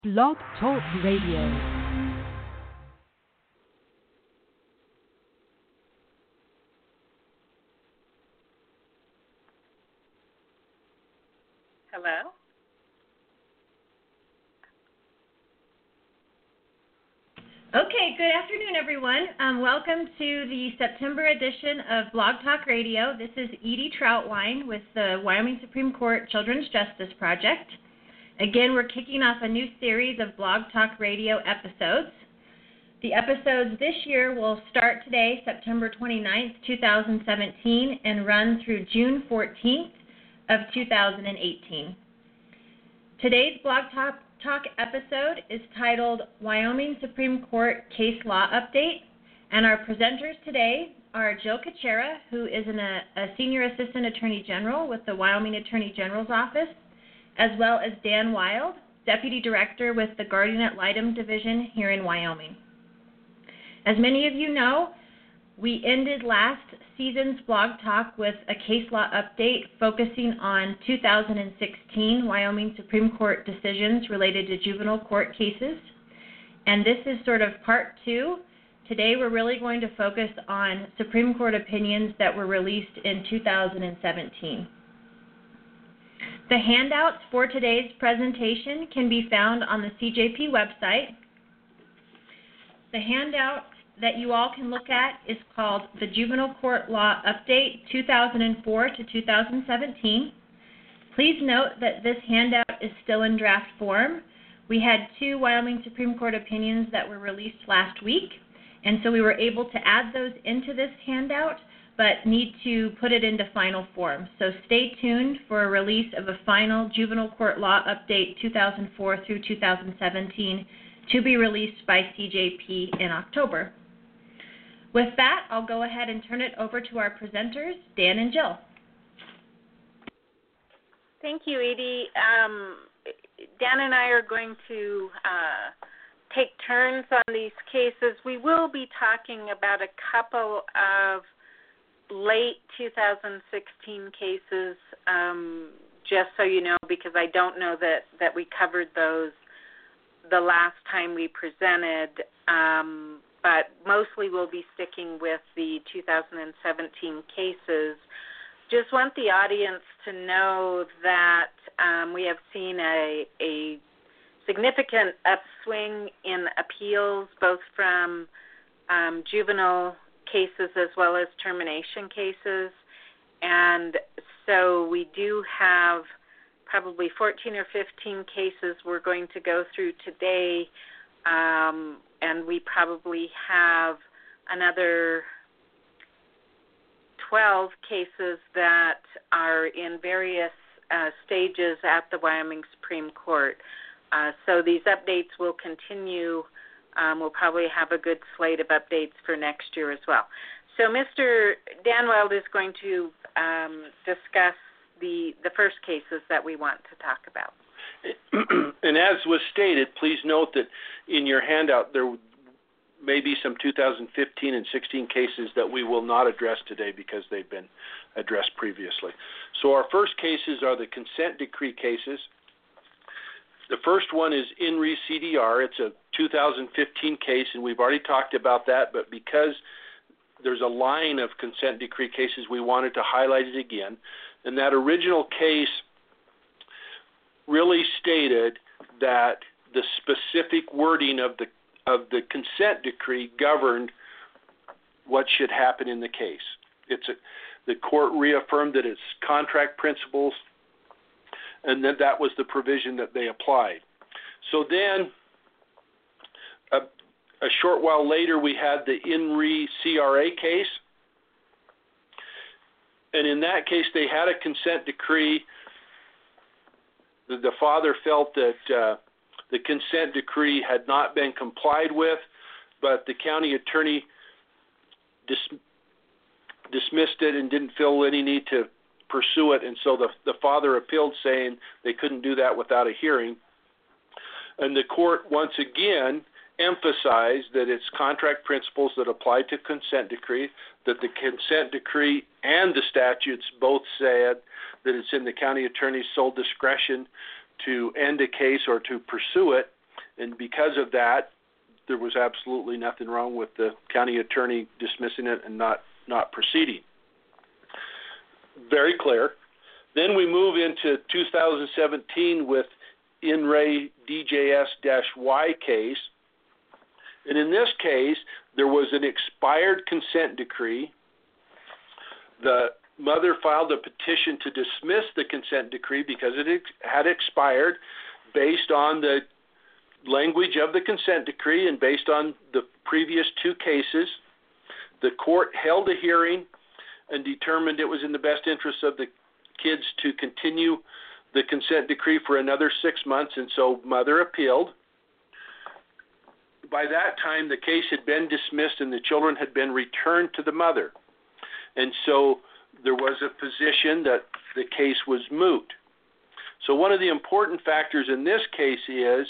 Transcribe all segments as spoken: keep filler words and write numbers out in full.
Blog Talk Radio. Hello? Okay, good afternoon, everyone. Um, welcome to the September edition of Blog Talk Radio. This is Edie Troutwine with the Wyoming Supreme Court Children's Justice Project. Again, we're kicking off a new series of Blog Talk Radio episodes. The episodes this year will start today, September twenty-ninth, two thousand seventeen, and run through June fourteenth of two thousand eighteen. Today's Blog Talk Talk episode is titled Wyoming Supreme Court Case Law Update, and our presenters today are Jill Kuchera, who is an, a, a Senior Assistant Attorney General with the Wyoming Attorney General's Office, as well as Dan Wild, Deputy Director with the Guardian Ad Litem Division here in Wyoming. As many of you know, we ended last season's Blog Talk with a case law update focusing on two thousand sixteen Wyoming Supreme Court decisions related to juvenile court cases. And this is sort of part two. Today we're really going to focus on Supreme Court opinions that were released in two thousand seventeen. The handouts for today's presentation can be found on the C J P website. The handout that you all can look at is called the Juvenile Court Law Update two thousand four to two thousand seventeen. Please note that this handout is still in draft form. We had two Wyoming Supreme Court opinions that were released last week, and so we were able to add those into this handout, but need to put it into final form. So stay tuned for a release of a final Juvenile Court Law Update two thousand four through two thousand seventeen to be released by C J P in October. With that, I'll go ahead and turn it over to our presenters, Dan and Jill. Thank you, Edie. Um, Dan and I are going to uh, take turns on these cases. We will be talking about a couple of late two thousand sixteen cases, um, just so you know, because I don't know that, that we covered those the last time we presented. Um, but mostly we'll be sticking with the two thousand seventeen cases. Just want the audience to know that um, we have seen a, a significant upswing in appeals, both from um, juvenile cases as well as termination cases. And so we do have probably fourteen or fifteen cases we're going to go through today. Um, and we probably have another twelve cases that are in various uh, stages at the Wyoming Supreme Court. Uh, so these updates will continue. Um, we'll probably have a good slate of updates for next year as well. So Mister Dan Wild is going to um, discuss the, the first cases that we want to talk about. And as was stated, please note that in your handout there may be some two thousand fifteen and sixteen cases that we will not address today because they've been addressed previously. So our first cases are the consent decree cases. The first one is In Re C D R. It's a two thousand fifteen case, and we've already talked about that, but because there's a line of consent decree cases, we wanted to highlight it again. And that original case really stated that the specific wording of the of the consent decree governed what should happen in the case. It's a, the court reaffirmed that it's contract principles, and that that was the provision that they applied. So then, a, a short while later, we had the In Re C R A case, and in that case, they had a consent decree. The, the father felt that uh, the consent decree had not been complied with, but the county attorney dis- dismissed it and didn't feel any need to pursue it, and so the, the father appealed, saying they couldn't do that without a hearing. And the court once again emphasized that it's contract principles that apply to consent decree, that the consent decree and the statutes both said that it's in the county attorney's sole discretion to end a case or to pursue it, And because of that, there was absolutely nothing wrong with the county attorney dismissing it and not, not proceeding. Very clear. Then we move into two thousand seventeen with In Re D J S Y case. And in this case, there was an expired consent decree. The mother filed a petition to dismiss the consent decree because it ex- had expired based on the language of the consent decree and based on the previous two cases. The court held a hearing and determined it was in the best interest of the kids to continue the consent decree for another six months, and so mother appealed. By that time, the case had been dismissed and the children had been returned to the mother. And so there was a position that the case was moot. So one of the important factors in this case is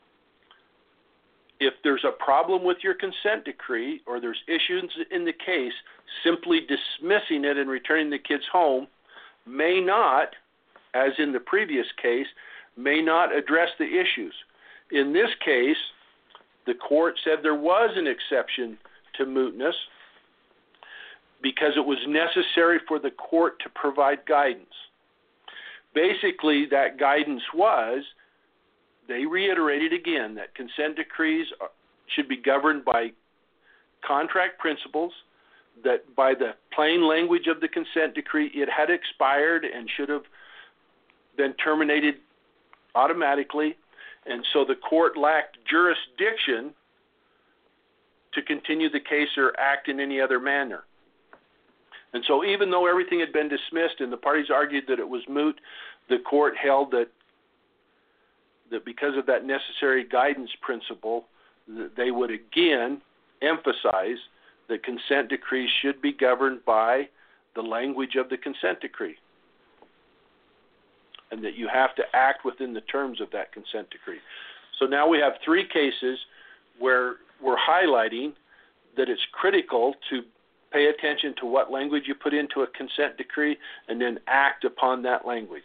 if there's a problem with your consent decree or there's issues in the case, simply dismissing it and returning the kids home may not, as in the previous case, may not address the issues. In this case, the court said there was an exception to mootness because it was necessary for the court to provide guidance. Basically, that guidance was, they reiterated again that consent decrees should be governed by contract principles, that by the plain language of the consent decree, it had expired and should have been terminated automatically, and so the court lacked jurisdiction to continue the case or act in any other manner. And so even though everything had been dismissed and the parties argued that it was moot, the court held that that because of that necessary guidance principle, that they would again emphasize that consent decrees should be governed by the language of the consent decree, and that you have to act within the terms of that consent decree. So now we have three cases where we're highlighting that it's critical to pay attention to what language you put into a consent decree and then act upon that language.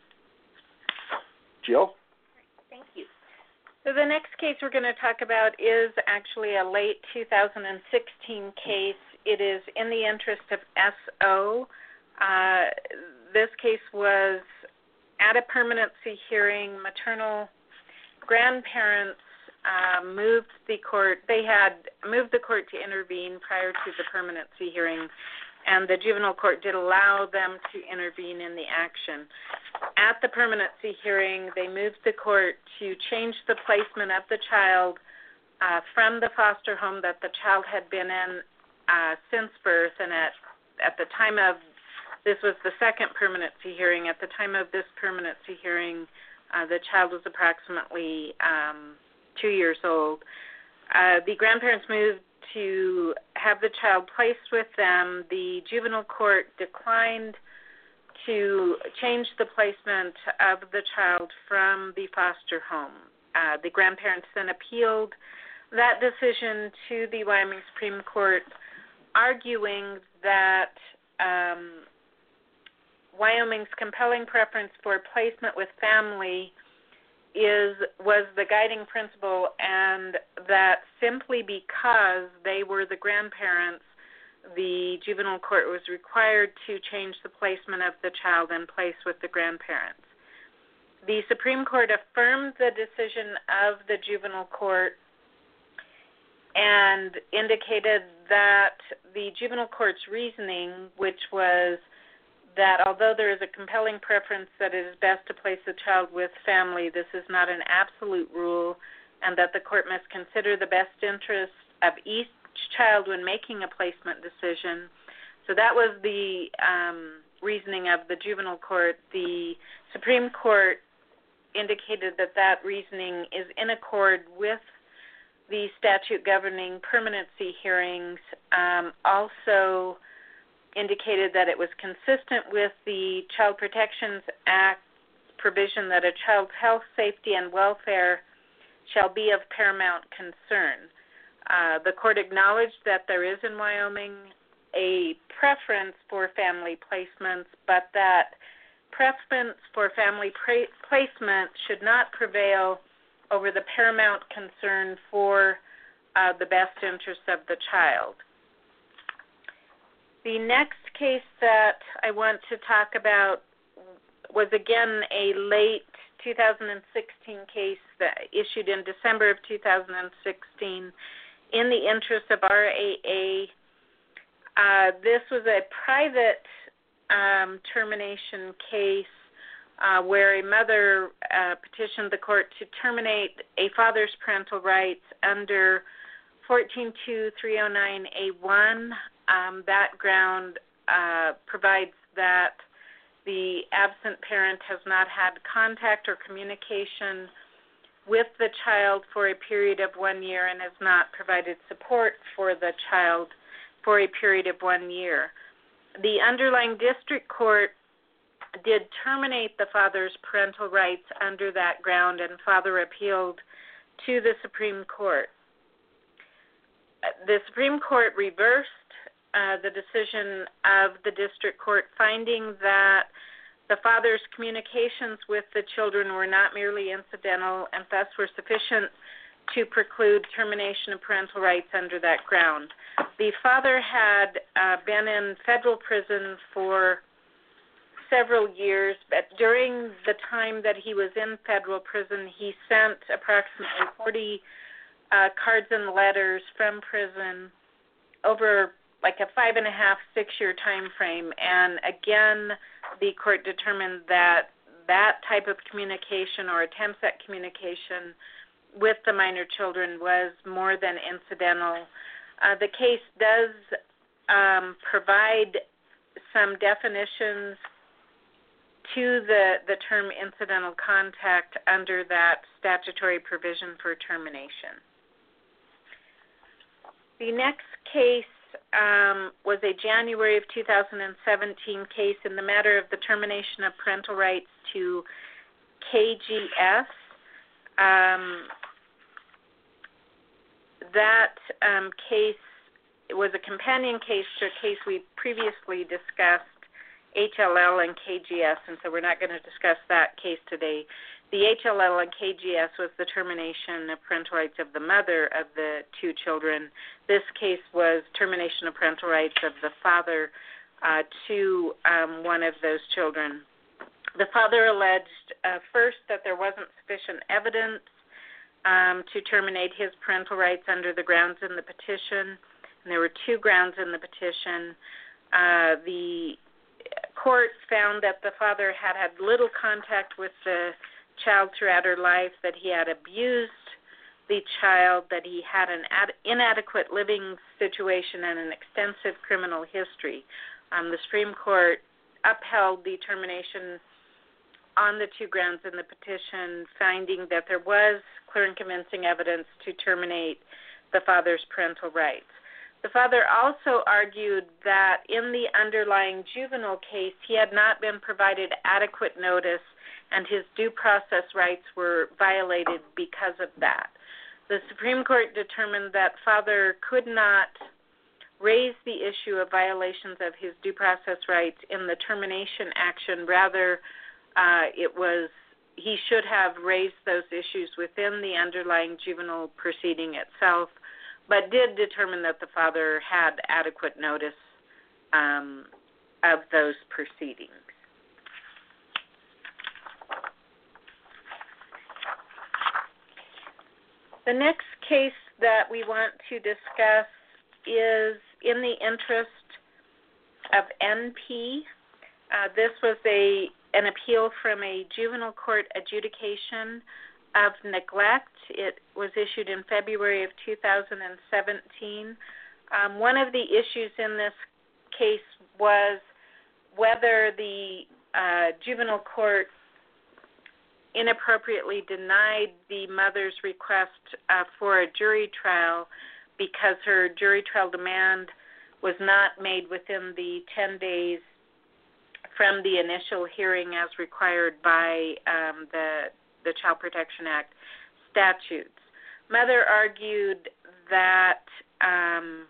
Jill? Thank you. So the next case we're going to talk about is actually a late two thousand sixteen case. It is in the interest of S O. Uh, this case was at a permanency hearing. Maternal grandparents uh, moved the court. They had moved the court to intervene prior to the permanency hearing, and the juvenile court did allow them to intervene in the action. At the permanency hearing, they moved the court to change the placement of the child uh, from the foster home that the child had been in uh, since birth, and at, at the time of, this was the second permanency hearing, at the time of this permanency hearing, uh, the child was approximately um, two years old. Uh, the grandparents moved to have the child placed with them. The juvenile court declined to change the placement of the child from the foster home. Uh, the grandparents then appealed that decision to the Wyoming Supreme Court, arguing that um, Wyoming's compelling preference for placement with family is was the guiding principle, and that simply because they were the grandparents, the juvenile court was required to change the placement of the child in place with the grandparents. The Supreme Court affirmed the decision of the juvenile court and indicated that the juvenile court's reasoning, which was that although there is a compelling preference that it is best to place the child with family, this is not an absolute rule, and that the court must consider the best interests of each child when making a placement decision. So that was the um, reasoning of the juvenile court. The Supreme Court indicated that that reasoning is in accord with the statute governing permanency hearings, um, also indicated that it was consistent with the Child Protections Act provision that a child's health, safety, and welfare shall be of paramount concern. Uh, the court acknowledged that there is in Wyoming a preference for family placements, but that preference for family pra- placement should not prevail over the paramount concern for uh, the best interests of the child. The next case that I want to talk about was again a late two thousand sixteen case that issued in December of two thousand sixteen in the interest of R A A. Uh, this was a private um, termination case uh, where a mother uh, petitioned the court to terminate a father's parental rights under fourteen two three oh nine A one. Um, that ground uh, provides that the absent parent has not had contact or communication with the child for a period of one year and has not provided support for the child for a period of one year. The underlying district court did terminate the father's parental rights under that ground, and father appealed to the Supreme Court. The Supreme Court reversed Uh, the decision of the district court, finding that the father's communications with the children were not merely incidental and thus were sufficient to preclude termination of parental rights under that ground. The father had uh, been in federal prison for several years, but during the time that he was in federal prison, he sent approximately forty uh, cards and letters from prison over like a five and a half, six-year time frame. And again, the court determined that that type of communication or attempts at communication with the minor children was more than incidental. Uh, the case does um, provide some definitions to the, the term incidental contact under that statutory provision for termination. The next case Um, was a January of two thousand seventeen case in the matter of the termination of parental rights to K G S. Um, that um, case was a companion case to a case we previously discussed, H L L and K G S, and so we're not going to discuss that case today. The H L L and K G S was the termination of parental rights of the mother of the two children. This case was termination of parental rights of the father uh, to um, one of those children. The father alleged uh, first that there wasn't sufficient evidence um, to terminate his parental rights under the grounds in the petition, and there were two grounds in the petition. Uh, the court found that the father had had little contact with the child throughout her life, that he had abused the child, that he had an ad- inadequate living situation and an extensive criminal history. Um, the Supreme Court upheld the termination on the two grounds in the petition, finding that there was clear and convincing evidence to terminate the father's parental rights. The father also argued that in the underlying juvenile case, he had not been provided adequate notice and his due process rights were violated because of that. The Supreme Court determined that father could not raise the issue of violations of his due process rights in the termination action. Rather, uh, it was he should have raised those issues within the underlying juvenile proceeding itself, but did determine that the father had adequate notice um, of those proceedings. The next case that we want to discuss is in the interest of N P. Uh, this was a an appeal from a juvenile court adjudication of neglect. It was issued in February of two thousand seventeen. Um, one of the issues in this case was whether the uh, juvenile court inappropriately denied the mother's request uh, for a jury trial because her jury trial demand was not made within the ten days from the initial hearing as required by um, the, the Child Protection Act statutes. Mother argued that um,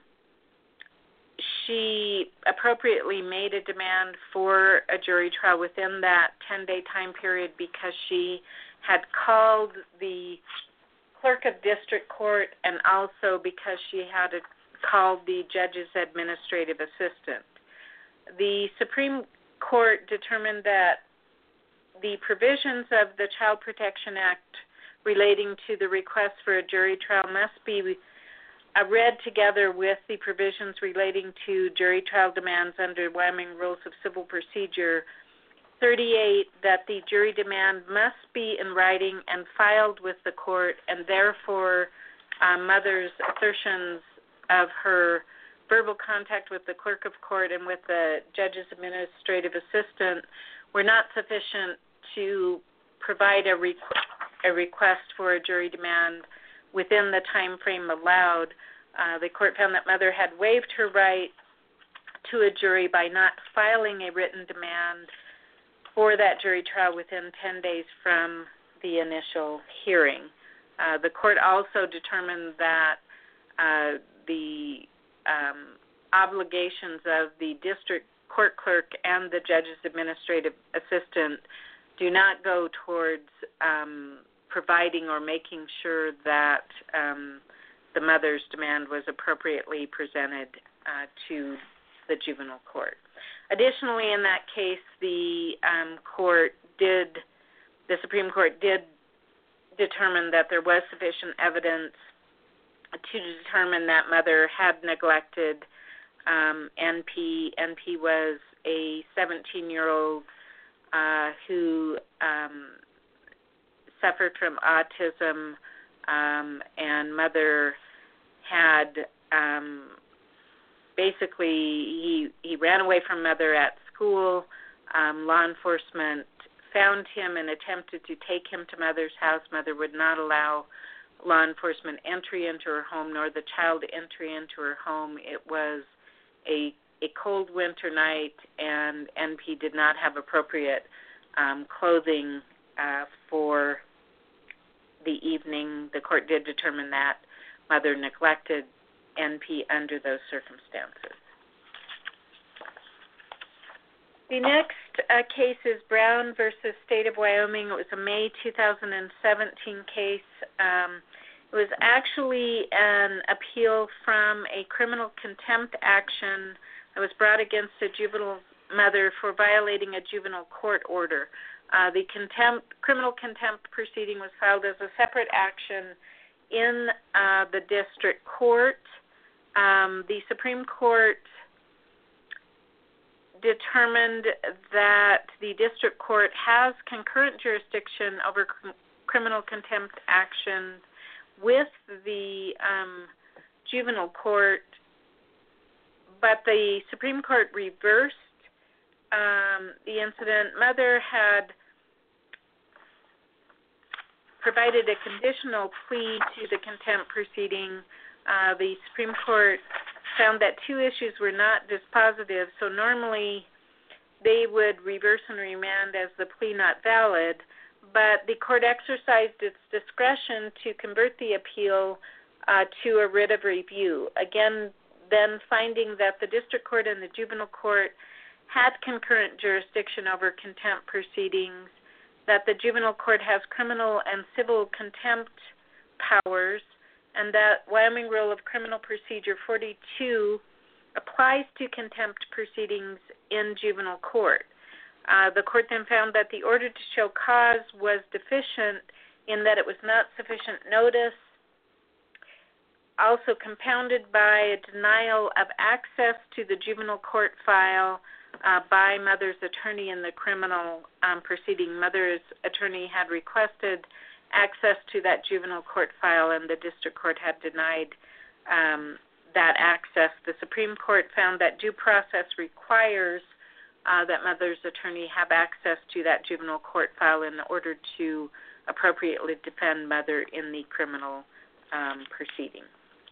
she appropriately made a demand for a jury trial within that ten-day time period because she had called the clerk of district court, and also because she had a, called the judge's administrative assistant. The Supreme Court determined that the provisions of the Child Protection Act relating to the request for a jury trial must be uh, read together with the provisions relating to jury trial demands under Wyoming Rules of Civil Procedure thirty-eight, that the jury demand must be in writing and filed with the court, and therefore uh, mother's assertions of her verbal contact with the clerk of court and with the judge's administrative assistant were not sufficient to provide a, requ- a request for a jury demand within the time frame allowed. Uh, the court found that mother had waived her right to a jury by not filing a written demand for that jury trial within ten days from the initial hearing. Uh, the court also determined that uh, the um, obligations of the district court clerk and the judge's administrative assistant do not go towards um, providing or making sure that um, the mother's demand was appropriately presented uh, to the juvenile court. Additionally, in that case, the um, court did, the Supreme Court did determine that there was sufficient evidence to determine that mother had neglected um, N P. N P was a seventeen-year-old uh, who um, suffered from autism, um, and mother had um, basically, he, he ran away from mother at school. Um, law enforcement found him and attempted to take him to mother's house. Mother would not allow law enforcement entry into her home, nor the child entry into her home. It was a, a cold winter night, and N P did not have appropriate um, clothing uh, for the evening. The court did determine that mother neglected N P under those circumstances. The next uh, case is Brown versus State of Wyoming. It was a May two thousand seventeen case. Um, it was actually an appeal from a criminal contempt action that was brought against a juvenile mother for violating a juvenile court order. Uh, the contempt, criminal contempt proceeding was filed as a separate action in uh, the district court. Um, the Supreme Court determined that the district court has concurrent jurisdiction over cr- criminal contempt action with the um, juvenile court, but the Supreme Court reversed um, the incident. Mother had provided a conditional plea to the contempt proceeding. Uh, the Supreme Court found that two issues were not dispositive, so normally they would reverse and remand as the plea not valid, but the court exercised its discretion to convert the appeal uh, to a writ of review. Again, then finding that the district court and the juvenile court had concurrent jurisdiction over contempt proceedings, that the juvenile court has criminal and civil contempt powers, and that Wyoming Rule of Criminal Procedure forty-two applies to contempt proceedings in juvenile court. Uh, the court then found that the order to show cause was deficient in that it was not sufficient notice, also compounded by a denial of access to the juvenile court file uh, by mother's attorney in the criminal um, proceeding. Mother's attorney had requested access to that juvenile court file, and the district court had denied um, that access. The Supreme Court found that due process requires uh, that mother's attorney have access to that juvenile court file in order to appropriately defend mother in the criminal um, proceeding.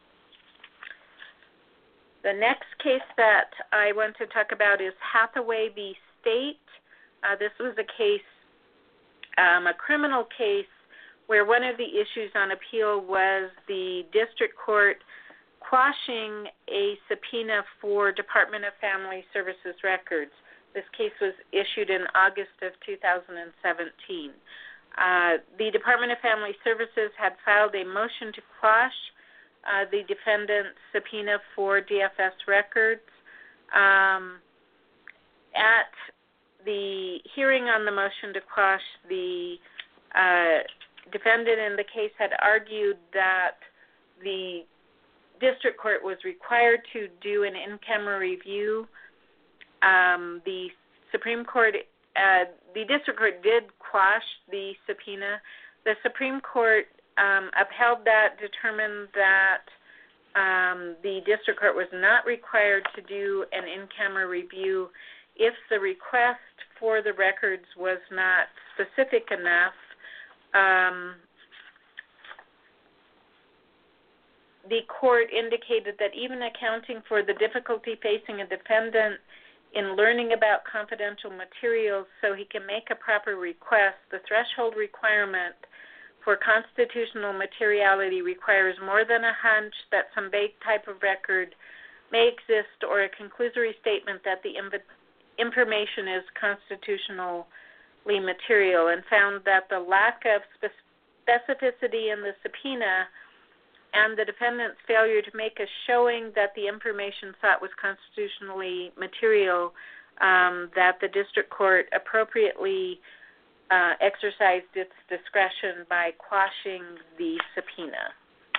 The next case that I want to talk about is Hathaway v. State. Uh, this was a case, um, a criminal case, where one of the issues on appeal was the district court quashing a subpoena for Department of Family Services records. This case was issued in August of two thousand seventeen. Uh, the Department of Family Services had filed a motion to quash uh, the defendant's subpoena for D F S records. Um, at the hearing on the motion to quash, the uh, defendant in the case had argued that the district court was required to do an in-camera review. Um, the Supreme Court, uh, the district court did quash the subpoena. The Supreme Court um, upheld that, determined that um, the district court was not required to do an in-camera review if the request for the records was not specific enough. Um, the court indicated that even accounting for the difficulty facing a defendant in learning about confidential materials so he can make a proper request, the threshold requirement for constitutional materiality requires more than a hunch that some vague type of record may exist or a conclusory statement that the inv- information is constitutionally material, and found that the lack of spe- specificity in the subpoena and the defendant's failure to make a showing that the information sought was constitutionally material, um, that the district court appropriately uh, exercised its discretion by quashing the subpoena.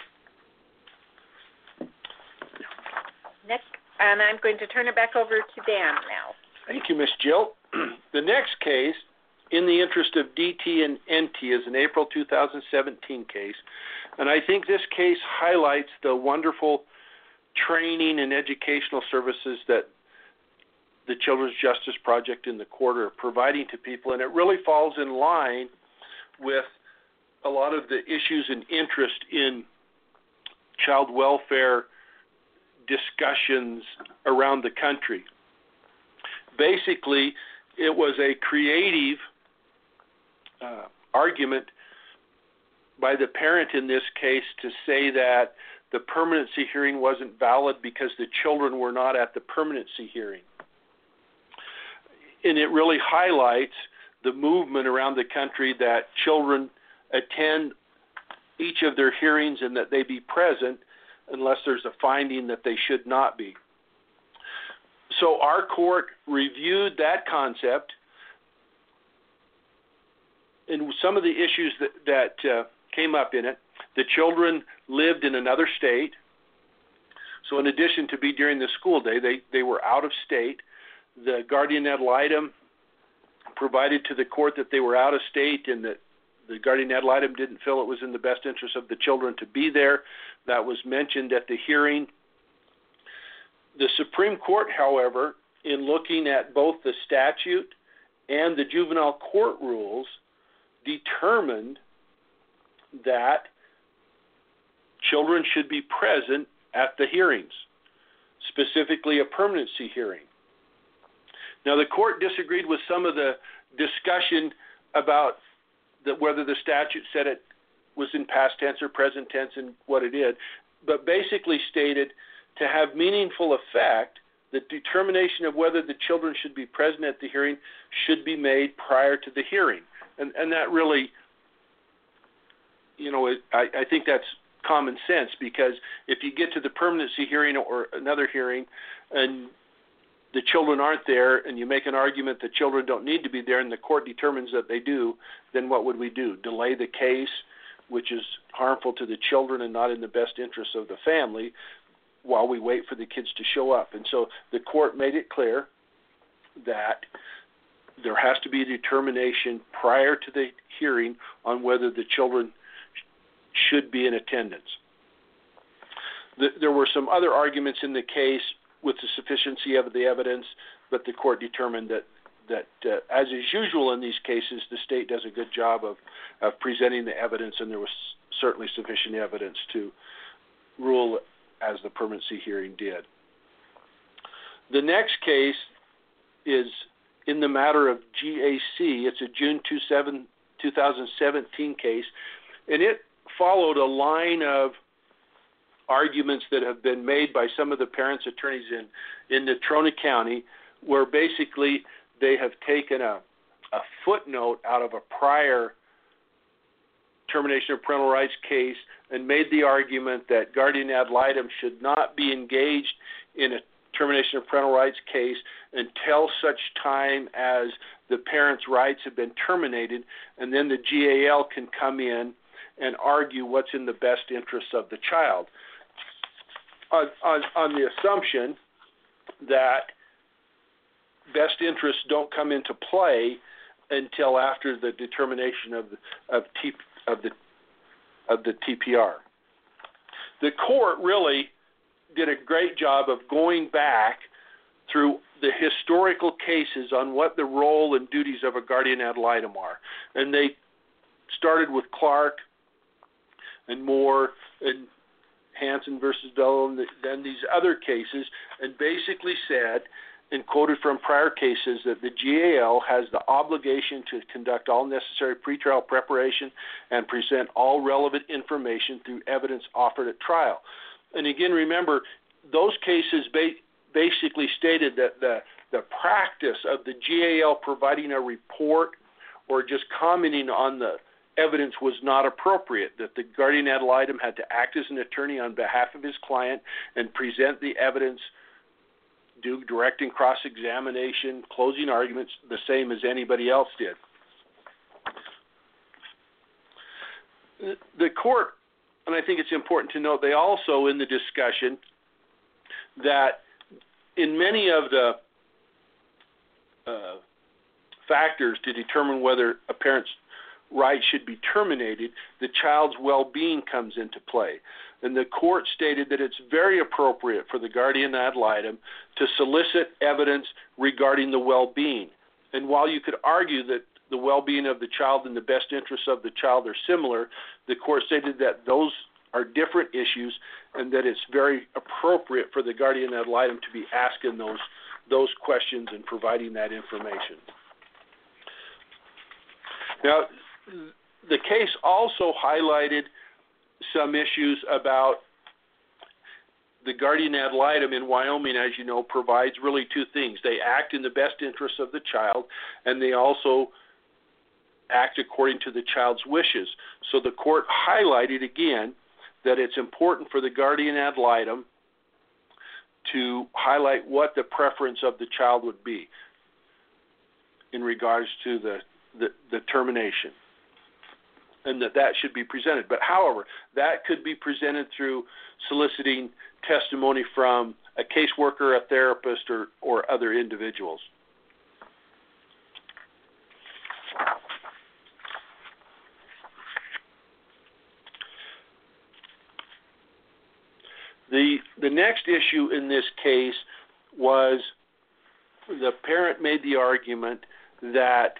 Nick, and I'm going to turn it back over to Dan now. Thank you, Miz Jill. The next case, in the interest of D T and N T, is an April two thousand seventeen case. And I think this case highlights the wonderful training and educational services that the Children's Justice Project and the court are providing to people. And it really falls in line with a lot of the issues and interest in child welfare discussions around the country. Basically, it was a creative uh, argument by the parent in this case to say that the permanency hearing wasn't valid because the children were not at the permanency hearing. And it really highlights the movement around the country that children attend each of their hearings and that they be present unless there's a finding that they should not be. So our court reviewed that concept and some of the issues that, that uh, came up in it. The children lived in another state. So in addition to be during the school day, they, they were out of state. The guardian ad litem provided to the court that they were out of state and that the guardian ad litem didn't feel it was in the best interest of the children to be there. That was mentioned at the hearing. The Supreme Court, however, in looking at both the statute and the juvenile court rules, determined that children should be present at the hearings, specifically a permanency hearing. Now, the court disagreed with some of the discussion about the, whether the statute said it was in past tense or present tense and what it did, but basically stated to have meaningful effect, the determination of whether the children should be present at the hearing should be made prior to the hearing. And, and that really, you know, it, I, I think that's common sense, because if you get to the permanency hearing or another hearing and the children aren't there and you make an argument that children don't need to be there and the court determines that they do, then what would we do? Delay the case, which is harmful to the children and not in the best interest of the family, while we wait for the kids to show up. And so the court made it clear that there has to be a determination prior to the hearing on whether the children sh- should be in attendance. The, there were some other arguments in the case with the sufficiency of the evidence, but the court determined that, that uh, as is usual in these cases, the state does a good job of, of presenting the evidence, and there was certainly sufficient evidence to rule as the permanency hearing did. The next case is in the matter of G A C. It's a June two thousand seventeen case, and it followed a line of arguments that have been made by some of the parents' attorneys in, in Natrona County, where basically they have taken a, a footnote out of a prior termination of parental rights case and made the argument that guardian ad litem should not be engaged in a termination of parental rights case until such time as the parent's rights have been terminated, and then the G A L can come in and argue what's in the best interest of the child. On, on, on the assumption that best interests don't come into play until after the determination of of, T, of the of the T P R. The court really did a great job of going back through the historical cases on what the role and duties of a guardian ad litem are, and they started with Clark and Moore and Hansen versus Bellow, and then these other cases, and basically said, and quoted from prior cases, that the G A L has the obligation to conduct all necessary pretrial preparation and present all relevant information through evidence offered at trial. And again, remember, those cases ba- basically stated that the, the practice of the G A L providing a report or just commenting on the evidence was not appropriate, that the guardian ad litem had to act as an attorney on behalf of his client and present the evidence, do direct and cross-examination, closing arguments, the same as anybody else did. The court, and I think it's important to note, they also, in the discussion, that in many of the uh, factors to determine whether a parent's rights should be terminated, the child's well-being comes into play. And the court stated that it's very appropriate for the guardian ad litem to solicit evidence regarding the well-being. And while you could argue that the well-being of the child and the best interests of the child are similar, the court stated that those are different issues and that it's very appropriate for the guardian ad litem to be asking those those questions and providing that information. Now, the case also highlighted some issues about the guardian ad litem in Wyoming, as you know, provides really two things. They act in the best interests of the child, and they also act according to the child's wishes. So the court highlighted again that it's important for the guardian ad litem to highlight what the preference of the child would be in regards to the, the, the termination, and that that should be presented. But however, that could be presented through soliciting testimony from a caseworker, a therapist, or, or other individuals. The, the next issue in this case was the parent made the argument that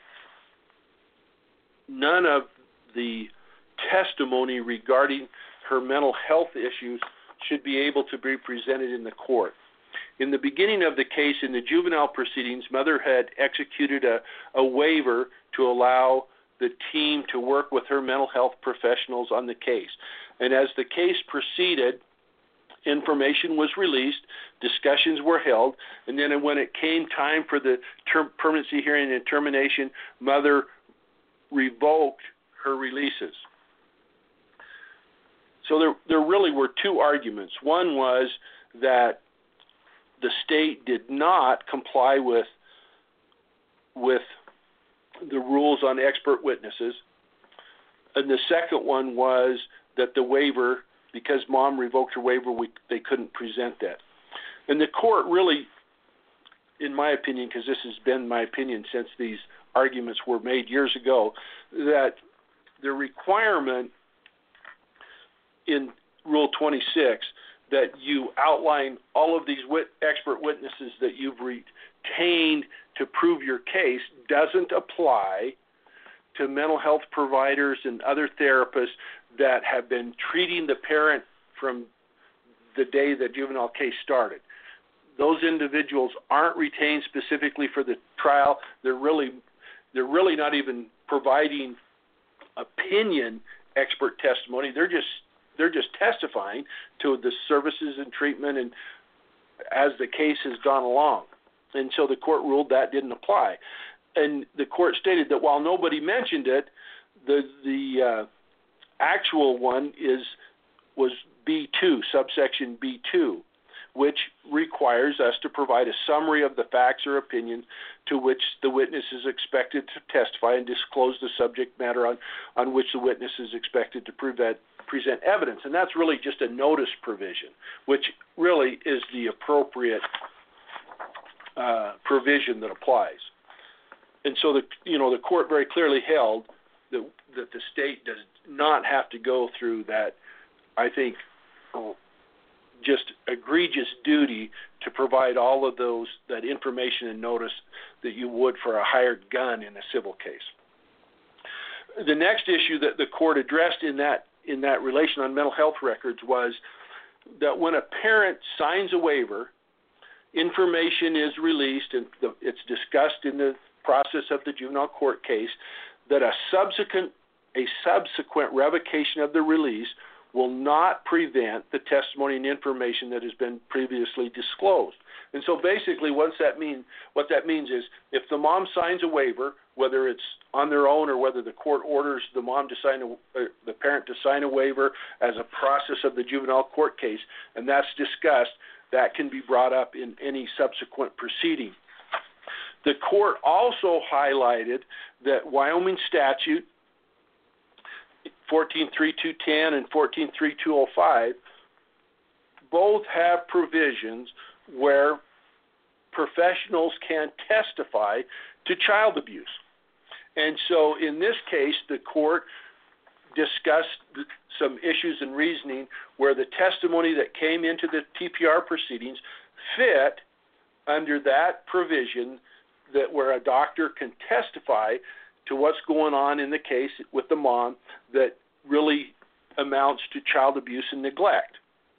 none of the testimony regarding her mental health issues should be able to be presented in the court. In the beginning of the case, in the juvenile proceedings, mother had executed a, a waiver to allow the team to work with her mental health professionals on the case. And as the case proceeded, information was released, discussions were held, and then when it came time for the term, permanency hearing and termination, mother revoked her releases. So there, there really were two arguments. One was that the state did not comply with, with the rules on expert witnesses, and the second one was that the waiver, because mom revoked her waiver, we, they couldn't present that. And the court really, in my opinion, because this has been my opinion since these arguments were made years ago, that the requirement in Rule twenty-six that you outline all of these wit- expert witnesses that you've retained to prove your case doesn't apply to mental health providers and other therapists that have been treating the parent from the day the juvenile case started. Those individuals aren't retained specifically for the trial. They're really, they're really not even providing opinion expert testimony. They're just, they're just testifying to the services and treatment and as the case has gone along. And so the court ruled that didn't apply. And the court stated that while nobody mentioned it, the the uh, actual one is was B two, subsection B two, which requires us to provide a summary of the facts or opinions to which the witness is expected to testify and disclose the subject matter on, on which the witness is expected to prevent, present evidence. And that's really just a notice provision, which really is the appropriate uh, provision that applies. And so the you know the court very clearly held that that the state does not have to go through that, I think, oh, just egregious duty to provide all of those that information and notice that you would for a hired gun in a civil case. The next issue that the court addressed in that in that relation on mental health records was that when a parent signs a waiver, information is released and the, it's discussed in the process of the juvenile court case that a subsequent a subsequent revocation of the release will not prevent the testimony and information that has been previously disclosed. And so basically what's that mean, what that means is if the mom signs a waiver, whether it's on their own or whether the court orders the mom to sign a, uh, the parent to sign a waiver as a process of the juvenile court case, and that's discussed, that can be brought up in any subsequent proceeding. The court also highlighted that Wyoming statute fourteen three two ten and fourteen three two oh five both have provisions where professionals can testify to child abuse. And so in this case, the court discussed some issues and reasoning where the testimony that came into the T P R proceedings fit under that provision that where a doctor can testify to what's going on in the case with the mom that really amounts to child abuse and neglect.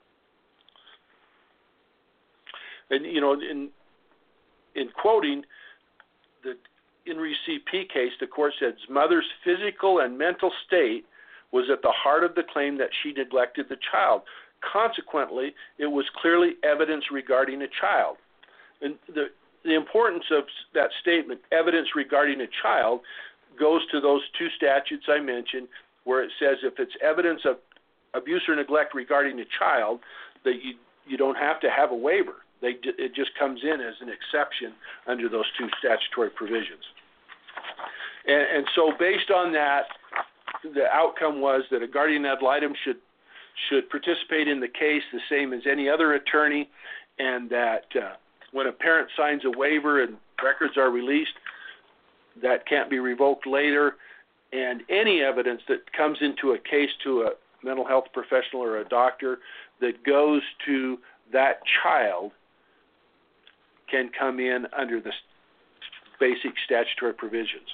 And, you know, in in quoting the In Re C P case, the court said mother's physical and mental state was at the heart of the claim that she neglected the child. Consequently, it was clearly evidence regarding a child. And the the importance of that statement, evidence regarding a child, goes to those two statutes I mentioned, where it says if it's evidence of abuse or neglect regarding a child, that you you don't have to have a waiver. They, it just comes in as an exception under those two statutory provisions. And, and so based on that, the outcome was that a guardian ad litem should should participate in the case the same as any other attorney, and that uh, when a parent signs a waiver and records are released, that can't be revoked later, and any evidence that comes into a case to a mental health professional or a doctor that goes to that child can come in under the basic statutory provisions.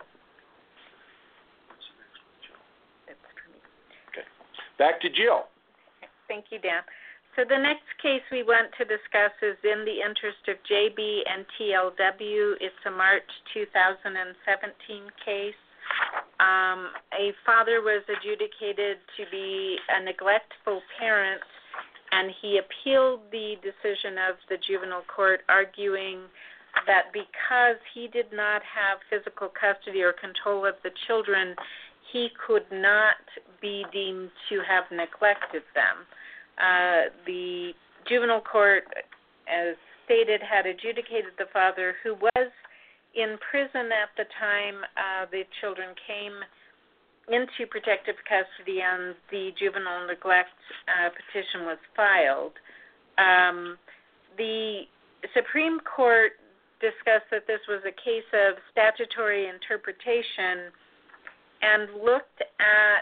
Okay. Back to Jill. Thank you, Dan. So the next case we want to discuss is in the interest of J B and T L W. It's a March two thousand seventeen case. Um, a father was adjudicated to be a neglectful parent, and he appealed the decision of the juvenile court, arguing that because he did not have physical custody or control of the children, he could not be deemed to have neglected them. Uh, the juvenile court, as stated, had adjudicated the father, who was in prison at the time uh, the children came into protective custody and the juvenile neglect uh, petition was filed. Um, the Supreme Court discussed that this was a case of statutory interpretation and looked at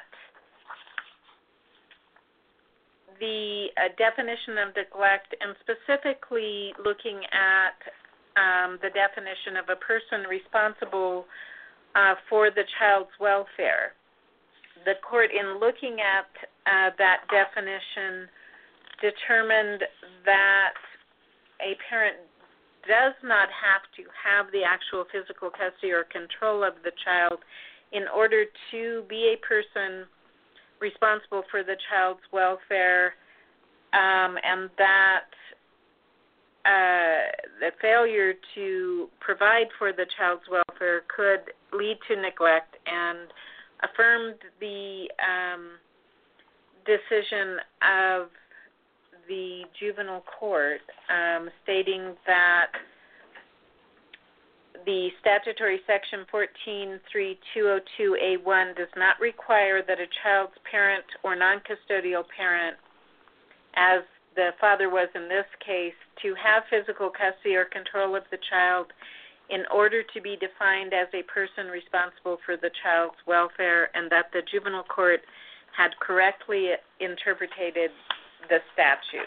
the uh, definition of neglect, and specifically looking at um, the definition of a person responsible uh, for the child's welfare. The court, in looking at uh, that definition, determined that a parent does not have to have the actual physical custody or control of the child in order to be a person responsible for the child's welfare, um, and that uh, the failure to provide for the child's welfare could lead to neglect and affirmed the um, decision of the juvenile court, um, stating that the statutory section fourteen three two oh two A one does not require that a child's parent or non-custodial parent, as the father was in this case, to have physical custody or control of the child in order to be defined as a person responsible for the child's welfare, and that the juvenile court had correctly interpreted the statute.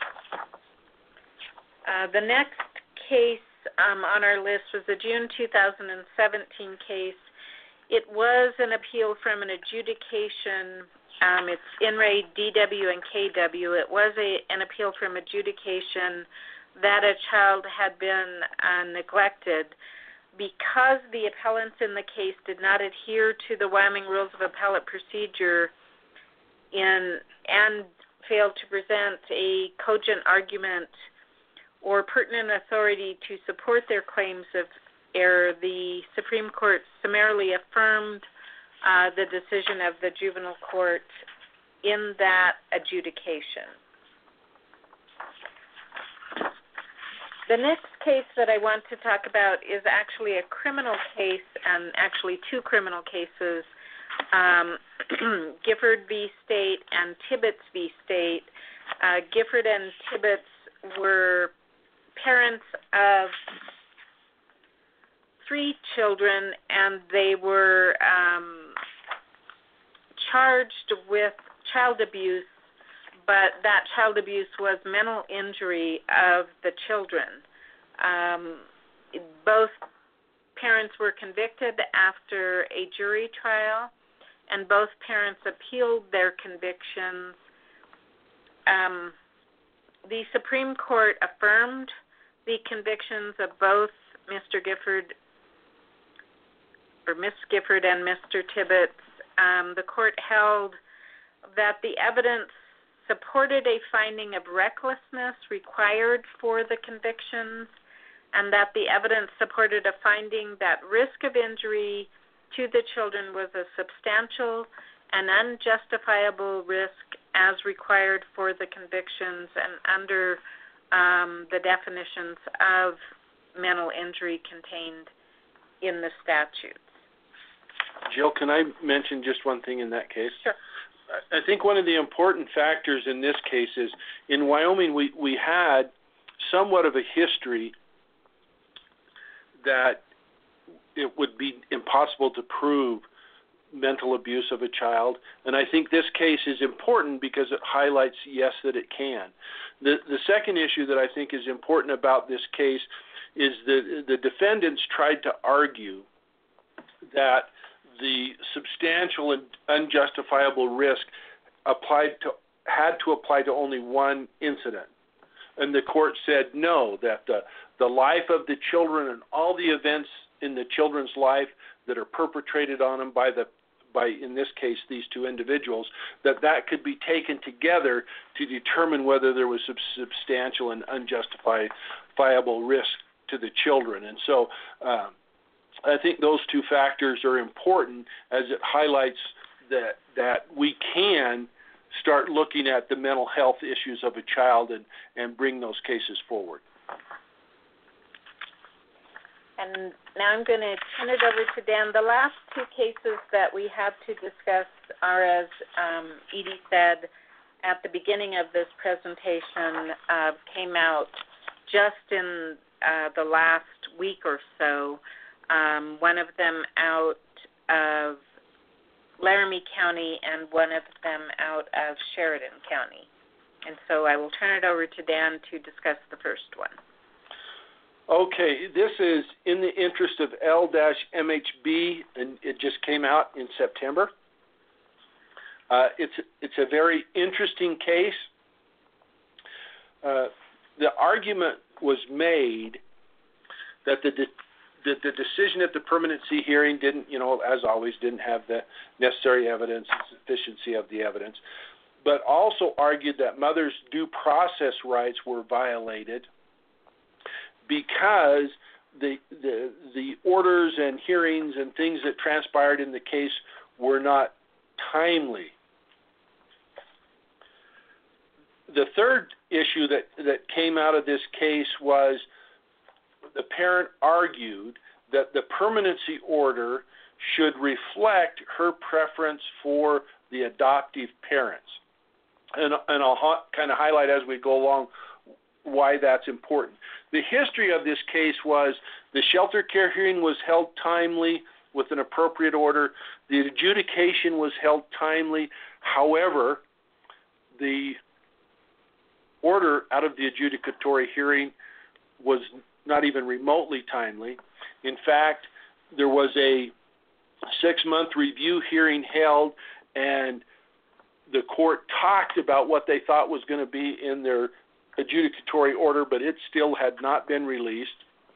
Uh, the next case um, on our list was the June two thousand seventeen case. It was an appeal from an adjudication. Um, it's in re D W and K W. It was a, an appeal from adjudication that a child had been uh, neglected because the appellants in the case did not adhere to the Wyoming Rules of Appellate Procedure in and failed to present a cogent argument or pertinent authority to support their claims of error. The Supreme Court summarily affirmed uh, the decision of the juvenile court in that adjudication. The next case that I want to talk about is actually a criminal case, and actually two criminal cases, um, Gifford v. State and Tibbetts v. State. Uh, Gifford and Tibbetts were parents of three children, and they were um, charged with child abuse, but that child abuse was mental injury of the children. Um, both parents were convicted after a jury trial, and both parents appealed their convictions. Um, the Supreme Court affirmed the convictions of both Mister Gifford, or Miss Gifford and Mister Tibbetts. Um, the court held that the evidence supported a finding of recklessness required for the convictions, and that the evidence supported a finding that risk of injury to the children was a substantial and unjustifiable risk as required for the convictions and under um, the definitions of mental injury contained in the statutes. Jill, can I mention just one thing in that case? Sure. I think one of the important factors in this case is in Wyoming we, we had somewhat of a history that it would be impossible to prove mental abuse of a child, and I think this case is important because it highlights, yes, that it can. The, the second issue that I think is important about this case is that the defendants tried to argue that the substantial and unjustifiable risk applied to had to apply to only one incident. And the court said no, that the, the life of the children and all the events in the children's life that are perpetrated on them by the by in this case these two individuals, that that could be taken together to determine whether there was sub- substantial and unjustifiable risk to the children. And so um, I think those two factors are important as it highlights that that we can start looking at the mental health issues of a child and, and bring those cases forward. And now I'm going to turn it over to Dan. The last two cases that we have to discuss are, as um, Edie said at the beginning of this presentation, uh, came out just in uh, the last week or so. Um, one of them out of Laramie County and one of them out of Sheridan County. And so I will turn it over to Dan to discuss the first one. Okay, this is In the Interest of L M H B, and it just came out in September. Uh, it's it's a very interesting case. Uh, the argument was made that the de- that the decision at the permanency hearing didn't, you know, as always, didn't have the necessary evidence and sufficiency of the evidence, but also argued that mother's due process rights were violated because the, the the orders and hearings and things that transpired in the case were not timely. The third issue that, that came out of this case was the parent argued that the permanency order should reflect her preference for the adoptive parents. And, and I'll ha- kind of highlight as we go along why that's important. The history of this case was the shelter care hearing was held timely with an appropriate order. The adjudication was held timely. However, the order out of the adjudicatory hearing was not even remotely timely. In fact, there was a six-month review hearing held, and the court talked about what they thought was going to be in their adjudicatory order, but it still had not been released.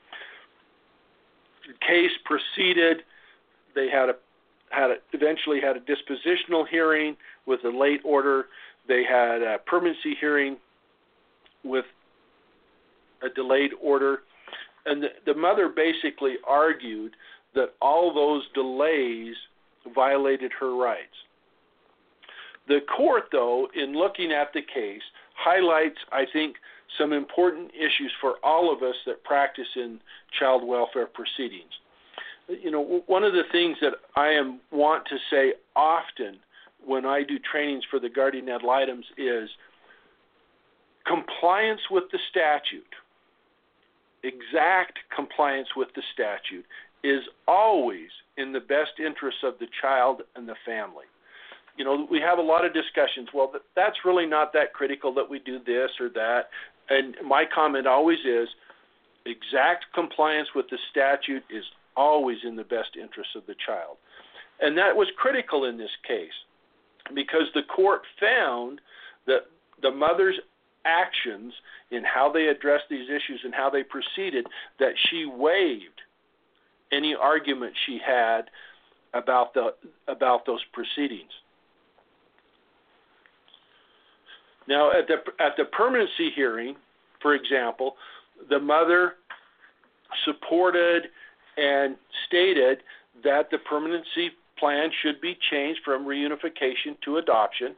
The case proceeded. They had a had a, eventually had a dispositional hearing with a late order. They had a permanency hearing with a delayed order. And the, the mother basically argued that all those delays violated her rights. The court, though, in looking at the case, highlights, I think, some important issues for all of us that practice in child welfare proceedings. You know, one of the things that I am want to say often when I do trainings for the guardian ad litems is compliance with the statute, exact compliance with the statute, is always in the best interests of the child and the family. You know, we have a lot of discussions. Well, that's really not that critical that we do this or that. And my comment always is exact compliance with the statute is always in the best interest of the child. And that was critical in this case because the court found that the mother's actions in how they addressed these issues and how they proceeded, that she waived any argument she had about the about those proceedings. Now, at the at the permanency hearing, for example, the mother supported and stated that the permanency plan should be changed from reunification to adoption.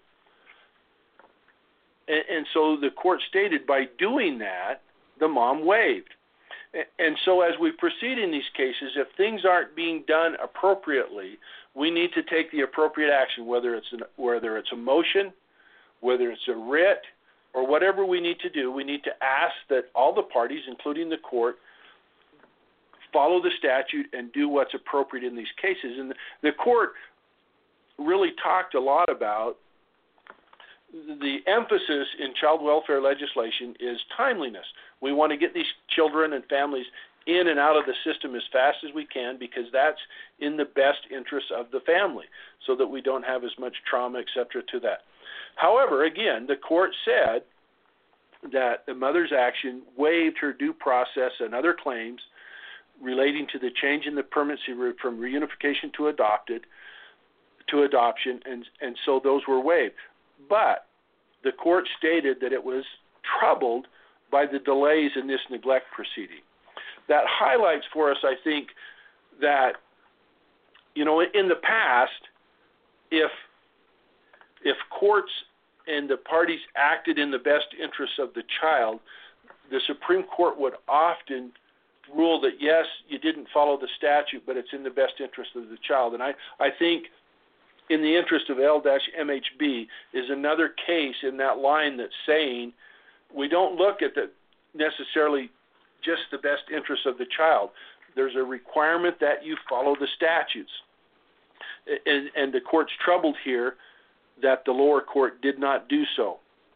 And, and so the court stated by doing that, the mom waived. And so as we proceed in these cases, if things aren't being done appropriately, we need to take the appropriate action, whether it's an, whether it's a motion, whether it's a writ, or whatever we need to do. We need to ask that all the parties, including the court, follow the statute and do what's appropriate in these cases. And the court really talked a lot about the emphasis in child welfare legislation is timeliness. We want to get these children and families in and out of the system as fast as we can because that's in the best interest of the family so that we don't have as much trauma, et cetera, to that. However, again, the court said that the mother's action waived her due process and other claims relating to the change in the permanency route from reunification to adopted to adoption, and and so those were waived. But the court stated that it was troubled by the delays in this neglect proceeding. That highlights for us, I think, that, you know, in the past, if if courts and the parties acted in the best interests of the child, the Supreme Court would often rule that, yes, you didn't follow the statute, but it's in the best interest of the child. And I, I think in the interest of L M H B is another case in that line that's saying we don't look at the necessarily just the best interest of the child. There's a requirement that you follow the statutes. And, and the court's troubled here that the lower court did not do so.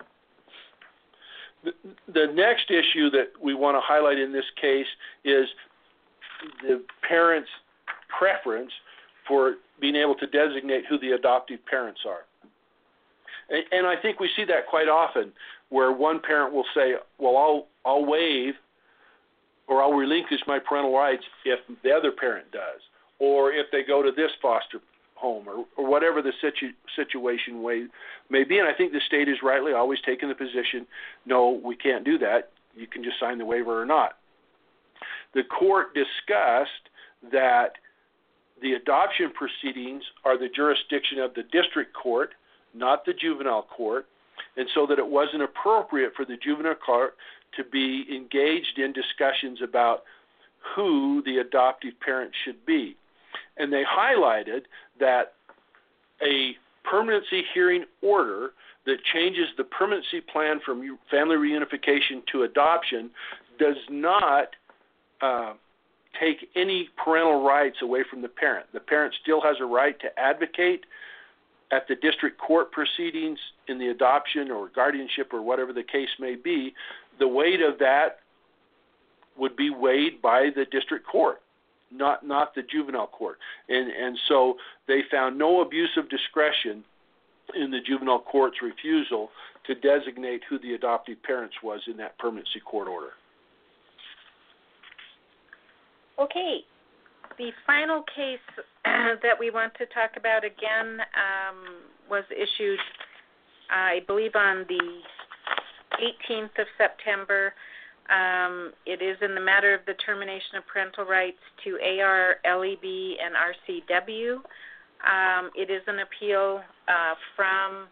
The, the next issue that we want to highlight in this case is the parent's preference for being able to designate who the adoptive parents are. And, and I think we see that quite often where one parent will say, well, I'll, I'll waive or I'll relinquish my parental rights if the other parent does, or if they go to this foster home, or, or whatever the situ, situation way may be. And I think the state is rightly always taking the position, no, we can't do that. You can just sign the waiver or not. The court discussed that the adoption proceedings are the jurisdiction of the district court, not the juvenile court, and so that it wasn't appropriate for the juvenile court to be engaged in discussions about who the adoptive parent should be. And they highlighted that a permanency hearing order that changes the permanency plan from family reunification to adoption does not uh, take any parental rights away from the parent. The parent still has a right to advocate at the district court proceedings in the adoption or guardianship or whatever the case may be. The weight of that would be weighed by the district court, not not the juvenile court. And and so they found no abuse of discretion in the juvenile court's refusal to designate who the adoptive parents was in that permanency court order. Okay. The final case that we want to talk about again um, was issued, I believe, on the eighteenth of September. Um, it is in the matter of the termination of parental rights to A R, L E B, and R C W. Um, it is an appeal uh, from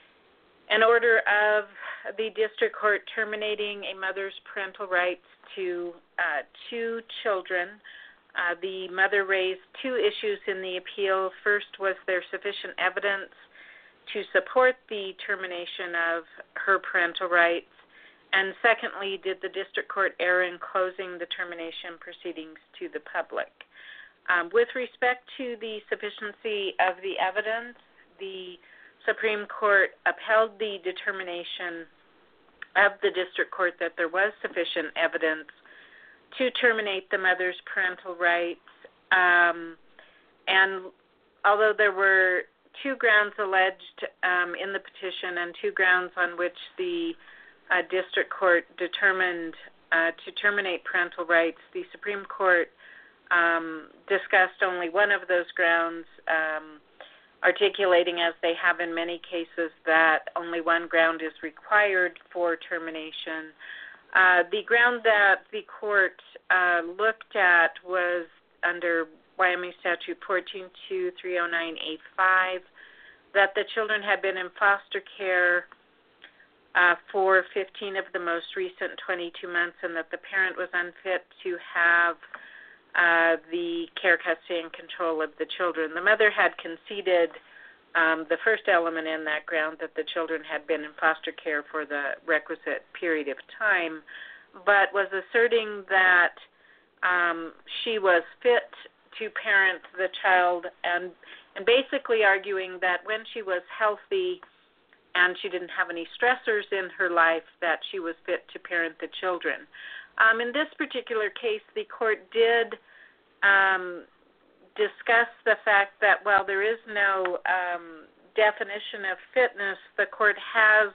an order of the district court terminating a mother's parental rights to uh, two children. Uh, the mother raised two issues in the appeal. First, was there sufficient evidence to support the termination of her parental rights? And secondly, did the district court err in closing the termination proceedings to the public? Um, with respect to the sufficiency of the evidence, the Supreme Court upheld the determination of the district court that there was sufficient evidence to terminate the mother's parental rights. Um, and although there were two grounds alleged um, in the petition and two grounds on which the uh, district court determined uh, to terminate parental rights, the Supreme Court um, discussed only one of those grounds, um, articulating, as they have in many cases, that only one ground is required for termination. Uh, the ground that the court uh, looked at was under Wyoming Statute fourteen two three oh nine A five, that the children had been in foster care uh, for fifteen of the most recent twenty-two months, and that the parent was unfit to have uh, the care, custody, and control of the children. The mother had conceded Um, the first element in that ground, that the children had been in foster care for the requisite period of time, but was asserting that um, she was fit to parent the child, and and basically arguing that when she was healthy and she didn't have any stressors in her life, that she was fit to parent the children. Um, in this particular case, the court did um, discuss the fact that while there is no um, definition of fitness, the court has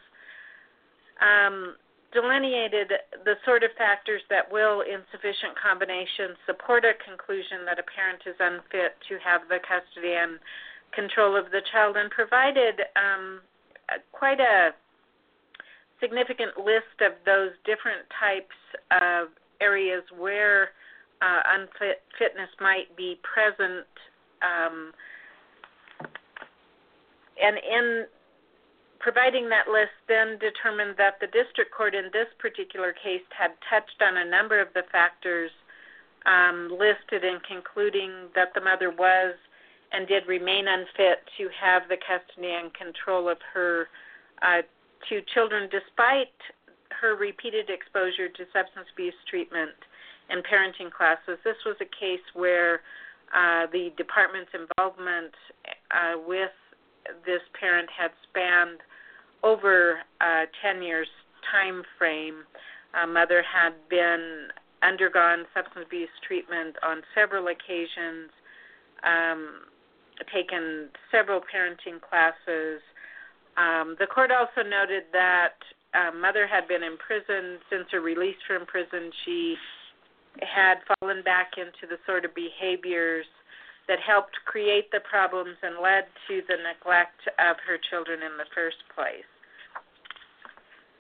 um, delineated the sort of factors that will, in sufficient combination, support a conclusion that a parent is unfit to have the custody and control of the child, and provided um, quite a significant list of those different types of areas where Uh, unfitness might be present, um, and in providing that list, then determined that the district court in this particular case had touched on a number of the factors um, listed in concluding that the mother was and did remain unfit to have the custody and control of her uh, two children, despite her repeated exposure to substance abuse treatment and parenting classes. This was a case where uh, the department's involvement uh, with this parent had spanned over a ten years time frame. Uh, mother had been undergone substance abuse treatment on several occasions, um, taken several parenting classes. Um, the court also noted that uh, mother had been in prison. Since her release from prison, she had fallen back into the sort of behaviors that helped create the problems and led to the neglect of her children in the first place.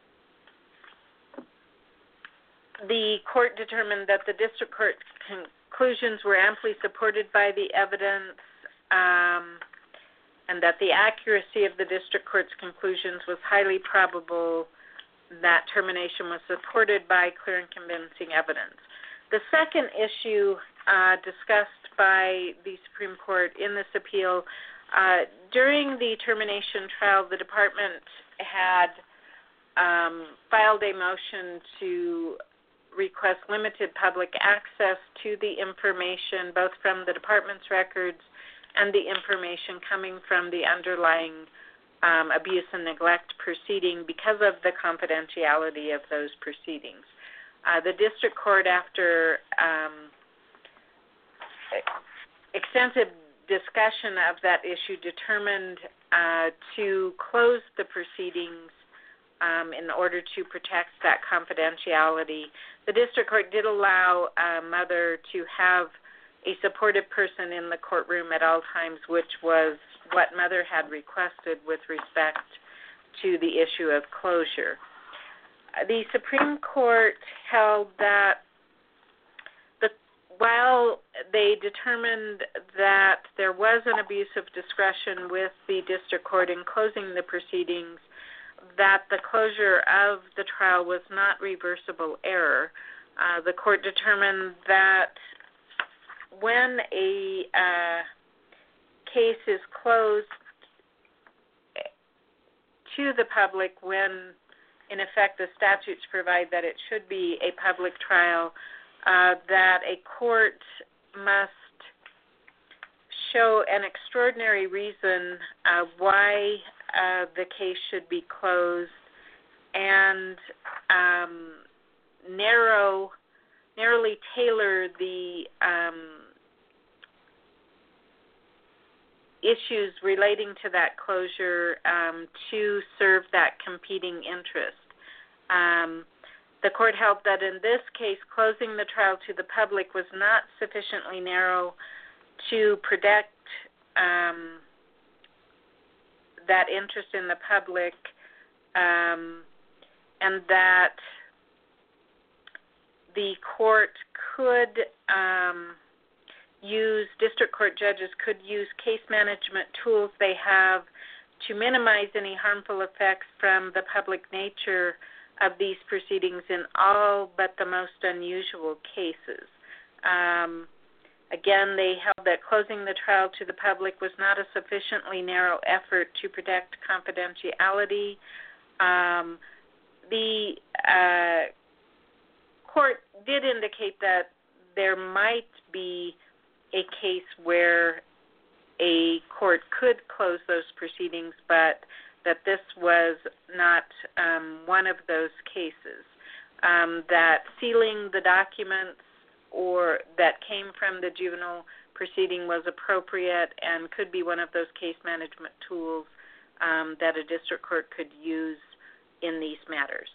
The court determined that the district court con- conclusions were amply supported by the evidence, um, and that the accuracy of the district court's conclusions was highly probable. That termination was supported by clear and convincing evidence. The second issue uh, discussed by the Supreme Court in this appeal, uh, during the termination trial, the department had um, filed a motion to request limited public access to the information, both from the department's records and the information coming from the underlying um, abuse and neglect proceeding because of the confidentiality of those proceedings. Uh, the district court, after um, extensive discussion of that issue, determined uh, to close the proceedings Um, in order to protect that confidentiality. The district court did allow a mother to have a supportive person in the courtroom at all times, which was what mother had requested with respect to the issue of closure. The Supreme Court held that the, while they determined that there was an abuse of discretion with the district court in closing the proceedings, that the closure of the trial was not reversible error. Uh, the court determined that when a uh, case is closed to the public, when in effect the statutes provide that it should be a public trial, uh, that a court must show an extraordinary reason uh, why Uh, the case should be closed, and um, narrow, narrowly tailor the um, issues relating to that closure um, to serve that competing interest. Um, the court held that in this case, closing the trial to the public was not sufficiently narrow to protect um, that interest in the public, um, and that the court could um, use, district court judges could use case management tools they have to minimize any harmful effects from the public nature of these proceedings in all but the most unusual cases. Um, Again, they held that closing the trial to the public was not a sufficiently narrow effort to protect confidentiality. Um, the uh, court did indicate that there might be a case where a court could close those proceedings, but that this was not um, one of those cases. Um, that sealing the documents or that came from the juvenile proceeding was appropriate and could be one of those case management tools um, that a district court could use in these matters.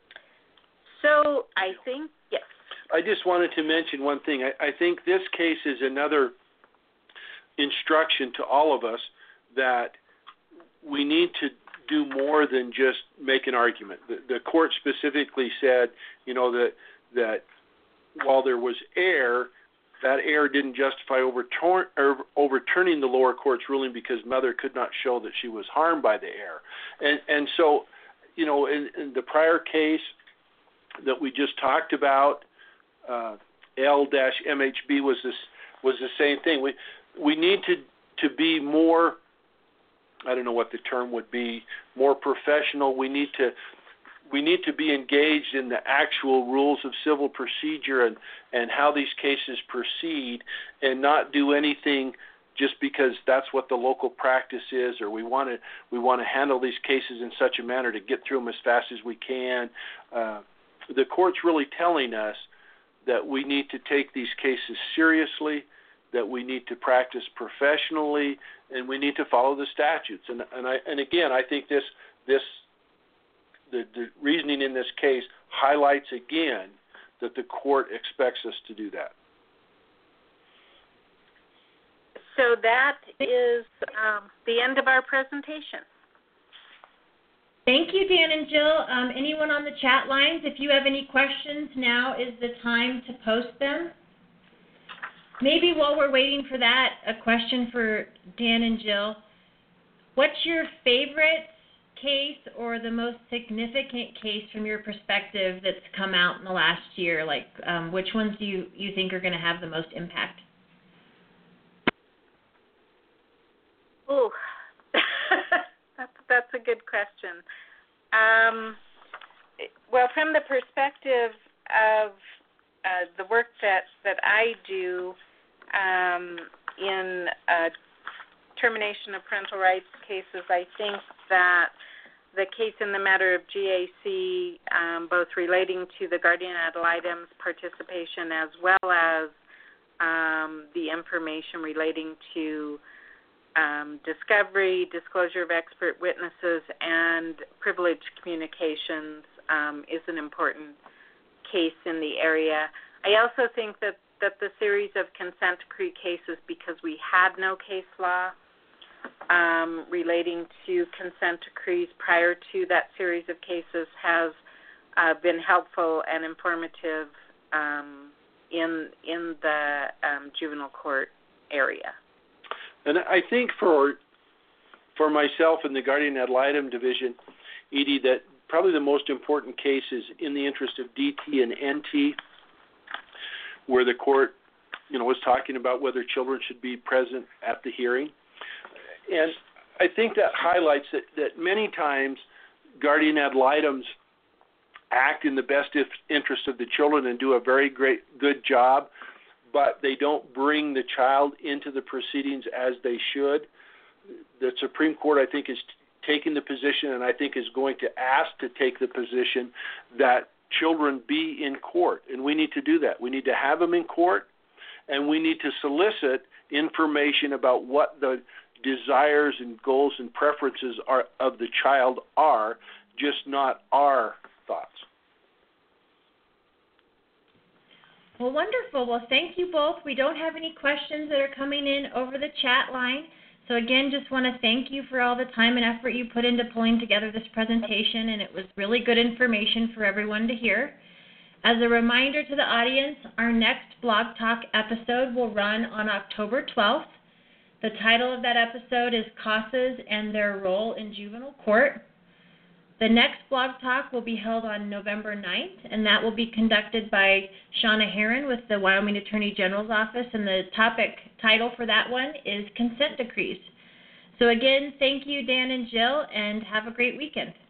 So I think, yes. I just wanted to mention one thing. I, I think this case is another instruction to all of us that we need to do more than just make an argument. The, the court specifically said, you know, that that while there was error, that error didn't justify overturn, or overturning the lower court's ruling because mother could not show that she was harmed by the error. And and so, you know, in, in the prior case that we just talked about, uh, L M H B was this was the same thing. We we need to to be more, I don't know what the term would be, more professional. We need to We need to be engaged in the actual rules of civil procedure and, and how these cases proceed, and not do anything just because that's what the local practice is, or we want to we want to handle these cases in such a manner to get through them as fast as we can. Uh, the court's really telling us that we need to take these cases seriously, that we need to practice professionally, and we need to follow the statutes. And and I and again, I think this this. The, the reasoning in this case highlights again that the court expects us to do that. So that is um, the end of our presentation. Thank you, Dan and Jill. Um, anyone on the chat lines, if you have any questions, now is the time to post them. maybe while we're waiting for that, a question for Dan and Jill. What's your favorite case or the most significant case from your perspective that's come out in the last year? Like, um, which ones do you, you think are going to have the most impact? Oh, that's, that's a good question. Um, well, from the perspective of uh, the work that, that I do um, in uh, termination of parental rights cases, I think that the case in the matter of G A C, um, both relating to the guardian ad litem's participation as well as um, the information relating to um, discovery, disclosure of expert witnesses, and privileged communications um, is an important case in the area. I also think that, that the series of consent decree cases, because we had no case law Um, relating to consent decrees prior to that series of cases, has uh, been helpful and informative um, in in the um, juvenile court area. And I think for for myself in the guardian ad litem division, Edie, that probably the most important case is in the interest of D T and N T, where the court, you know, was talking about whether children should be present at the hearing. And I think that highlights that, that many times guardian ad litems act in the best if, interest of the children and do a very great, good job, but they don't bring the child into the proceedings as they should. The Supreme Court, I think, is taking the position, and I think is going to ask to take the position that children be in court, and we need to do that. We need to have them in court, and we need to solicit information about what the desires and goals and preferences are of the child are, just not our thoughts. Well, wonderful. Well, thank you both. We don't have any questions that are coming in over the chat line. So again, just want to thank you for all the time and effort you put into pulling together this presentation, and it was really good information for everyone to hear. As a reminder to the audience, our next Blog Talk episode will run on October twelfth. The title of that episode is C A S As and Their Role in Juvenile Court. The next Blog Talk will be held on November ninth, and that will be conducted by Shauna Herron with the Wyoming Attorney General's Office, and the topic title for that one is Consent Decrees. So again, thank you, Dan and Jill, and have a great weekend.